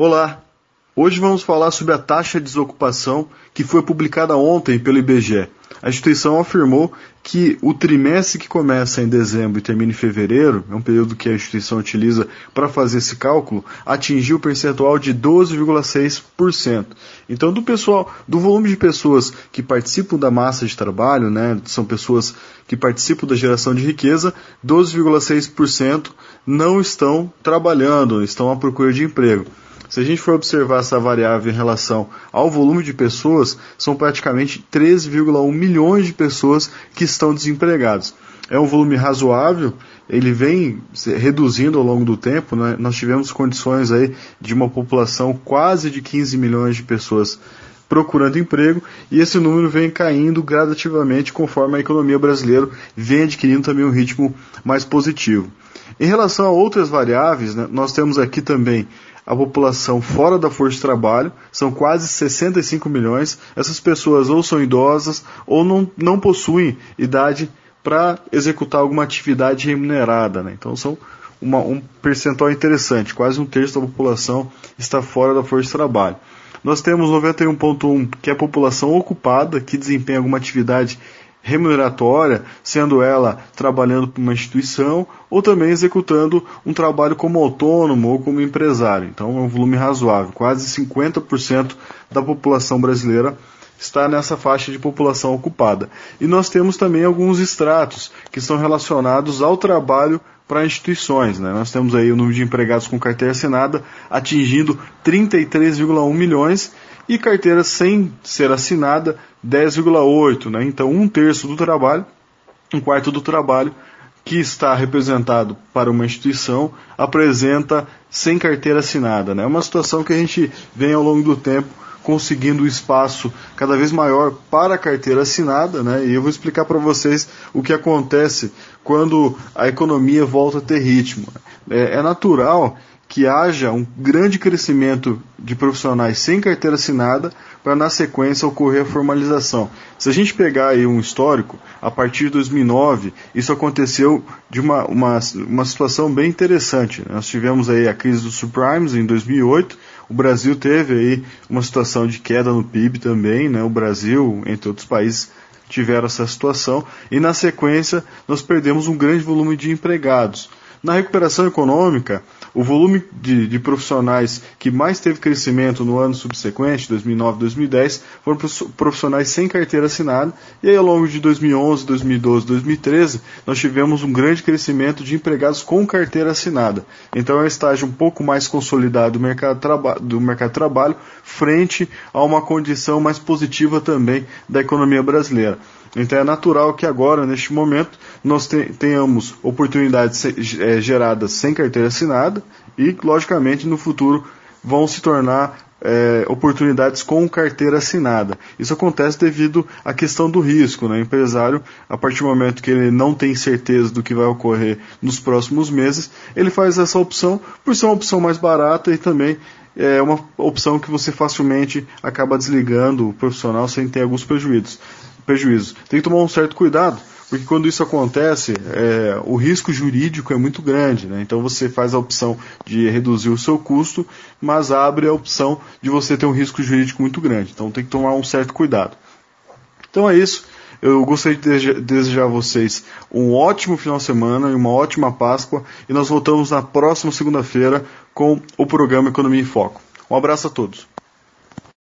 Olá, hoje vamos falar sobre a taxa de desocupação que foi publicada ontem pelo IBGE. A instituição afirmou que o trimestre que começa em dezembro e termina em fevereiro, é um período que a instituição utiliza para fazer esse cálculo, atingiu o percentual de 12,6%. Então, do volume de pessoas que participam da massa de trabalho, são pessoas que participam da geração de riqueza, 12,6% não estão trabalhando, estão à procura de emprego. Se a gente for observar essa variável em relação ao volume de pessoas, são praticamente 13,1 milhões de pessoas que estão desempregadas. É um volume razoável, ele vem reduzindo ao longo do tempo, né? Nós tivemos condições aí de uma população quase de 15 milhões de pessoas procurando emprego, e esse número vem caindo gradativamente conforme a economia brasileira vem adquirindo também um ritmo mais positivo. Em relação a outras variáveis, né, nós temos aqui também a população fora da força de trabalho, são quase 65 milhões. Essas pessoas ou são idosas ou não possuem idade para executar alguma atividade remunerada, né? Então são um percentual interessante, quase um terço da população está fora da força de trabalho. Nós temos 91,1, que é a população ocupada, que desempenha alguma atividade remuneratória, sendo ela trabalhando para uma instituição ou também executando um trabalho como autônomo ou como empresário. Então é um volume razoável, quase 50% da população brasileira está nessa faixa de população ocupada. E nós temos também alguns estratos que são relacionados ao trabalho para instituições, né? Nós temos aí o número de empregados com carteira assinada atingindo 33,1 milhões e carteira sem ser assinada 10,8, né? Então um terço do trabalho, um quarto do trabalho que está representado para uma instituição apresenta sem carteira assinada, né? É uma situação que a gente vem ao longo do tempo conseguindo um espaço cada vez maior para a carteira assinada, né? E eu vou explicar para vocês o que acontece quando a economia volta a ter ritmo. É natural que haja um grande crescimento de profissionais sem carteira assinada para, na sequência, ocorrer a formalização. Se a gente pegar aí um histórico, a partir de 2009, isso aconteceu de uma situação bem interessante. Nós tivemos aí a crise dos subprimes em 2008, o Brasil teve aí uma situação de queda no PIB também, né? O Brasil, entre outros países, tiveram essa situação, e na sequência nós perdemos um grande volume de empregados. Na recuperação econômica, o volume de profissionais que mais teve crescimento no ano subsequente, 2009 e 2010, foram profissionais sem carteira assinada, e aí ao longo de 2011, 2012 e 2013, nós tivemos um grande crescimento de empregados com carteira assinada. Então é um estágio um pouco mais consolidado do mercado de trabalho, frente a uma condição mais positiva também da economia brasileira. Então é natural que agora, neste momento, nós tenhamos oportunidades geradas sem carteira assinada e, logicamente, no futuro vão se tornar oportunidades com carteira assinada. Isso acontece devido à questão do risco, né? O empresário, a partir do momento que ele não tem certeza do que vai ocorrer nos próximos meses, ele faz essa opção por ser uma opção mais barata e também é uma opção que você facilmente acaba desligando o profissional sem ter alguns prejuízos. Tem que tomar um certo cuidado, porque quando isso acontece, o risco jurídico é muito grande, né? Então você faz a opção de reduzir o seu custo, mas abre a opção de você ter um risco jurídico muito grande. Então tem que tomar um certo cuidado. Então é isso. Eu gostaria de desejar a vocês um ótimo final de semana e uma ótima Páscoa, e nós voltamos na próxima segunda-feira com o programa Economia em Foco. Um abraço a todos.